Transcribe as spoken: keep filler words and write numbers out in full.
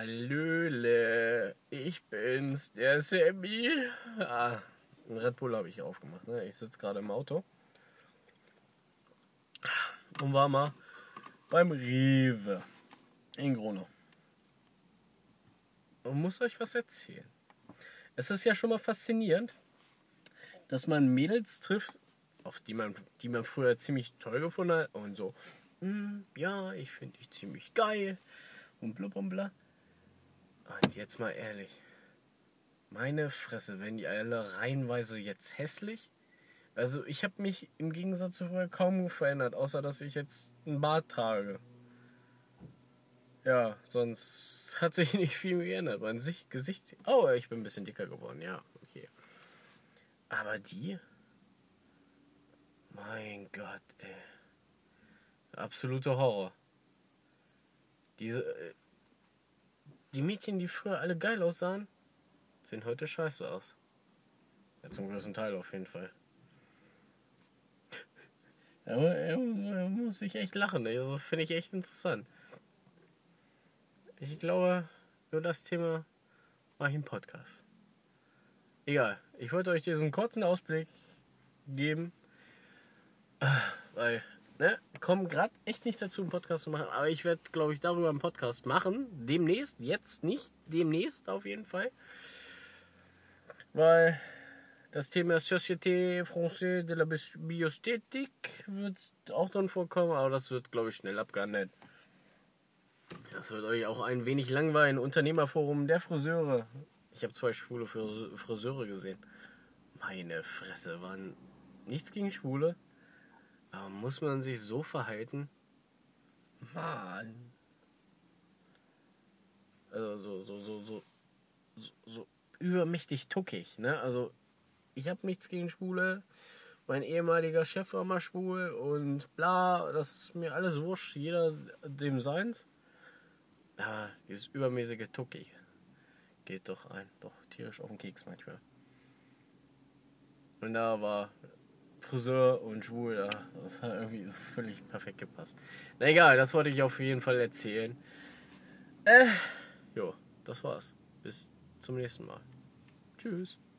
Hallöle, ich bin's, der Sammy. Ah, einen Red Bull habe ich aufgemacht. Ne? Ich sitze gerade im Auto und war mal beim Rewe in Gronau. Und muss euch was erzählen. Es ist ja schon mal faszinierend, dass man Mädels trifft, auf die man, die man früher ziemlich toll gefunden hat und so, hm, ja, ich finde dich ziemlich geil und blub und bla. Und jetzt mal ehrlich, meine Fresse, werden die alle reihenweise jetzt hässlich? Also ich habe mich im Gegensatz zu früher kaum verändert, außer dass ich jetzt einen Bart trage. Ja, sonst hat sich nicht viel geändert. Mein Sich- Gesicht... Oh, ich bin ein bisschen dicker geworden, ja, okay. Aber die? Mein Gott, ey. Absoluter Horror. Diese... äh, Die Mädchen, die früher alle geil aussahen, sehen heute scheiße aus. Ja, zum größten Teil auf jeden Fall. Da muss ich echt lachen, ey. Also finde ich echt interessant. Ich glaube, über das Thema mache ich einen Podcast. Egal, ich wollte euch diesen kurzen Ausblick geben, weil, ne, komme gerade echt nicht dazu, einen Podcast zu machen, aber ich werde, glaube ich, darüber einen Podcast machen. Demnächst, jetzt nicht, demnächst auf jeden Fall. Weil das Thema Société Française de la Biosthetik wird auch drin vorkommen, aber das wird, glaube ich, schnell abgehandelt. Das wird euch auch ein wenig langweilen. Unternehmerforum der Friseure. Ich habe zwei schwule Friseure gesehen. Meine Fresse, waren nichts gegen Schwule. Aber muss man sich so verhalten? Mann. Also so, so, so, so, so, so übermächtig tuckig, ne? Also ich habe nichts gegen Schwule. Mein ehemaliger Chef war mal schwul und bla, das ist mir alles wurscht, jeder dem seins. Aber dieses übermäßige Tuckig geht doch ein, doch tierisch auf den Keks manchmal. Und da war Friseur und schwul, ja, das hat irgendwie so völlig perfekt gepasst. Na egal, das wollte ich auf jeden Fall erzählen. Äh, jo, das war's. Bis zum nächsten Mal. Tschüss.